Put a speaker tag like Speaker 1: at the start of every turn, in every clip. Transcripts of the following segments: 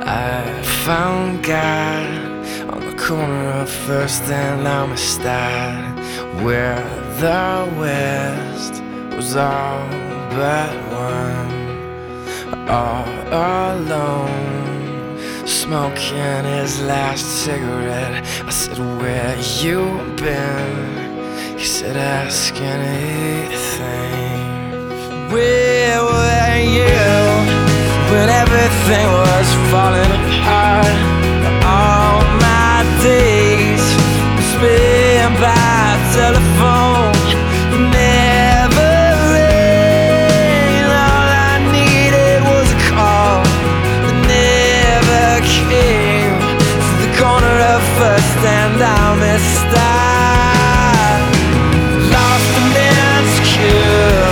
Speaker 1: I found God on the corner of First and Amistad, where the West was all but one, all alone, smoking his last cigarette. I said, where you been? He said, ask anything. Where were you when everything was falling apart? All my days spent by telephone, never rain. All I needed was a call that never came. To the corner of First and Amistad, lost and insecure.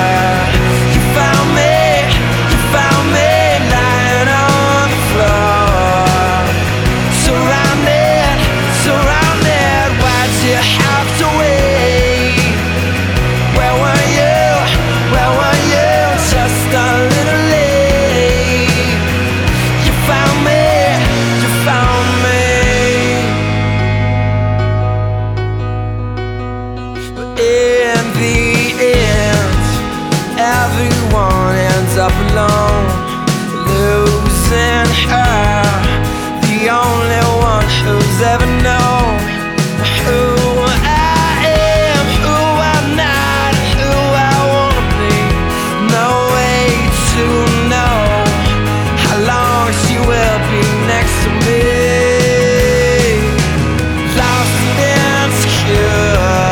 Speaker 1: Everyone ends up alone, losing her, the only one who's ever known who I am, who I'm not, who I wanna be. No way to know how long she will be next to me. Lost and insecure.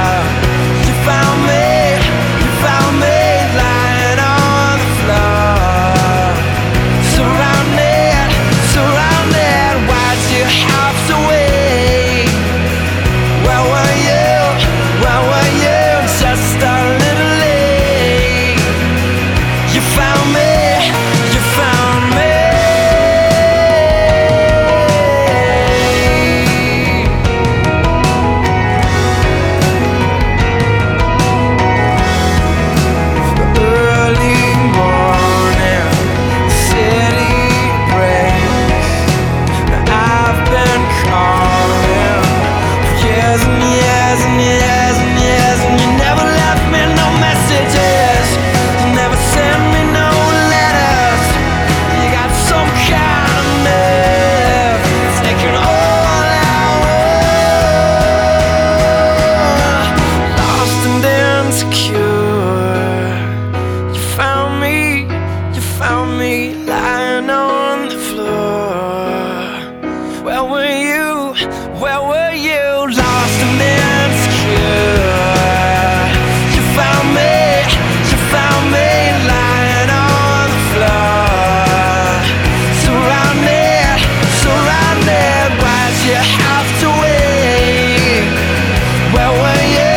Speaker 1: Lying on the floor. Where were you? Where were you? Lost and insecure. You found me lying on the floor. Surrounded, why'd you have to wait? Where were you?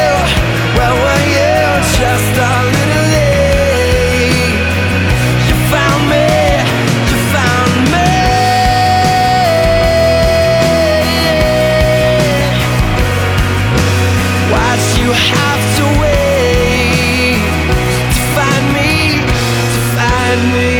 Speaker 1: Just a little late. You found me. You have to wait to find me,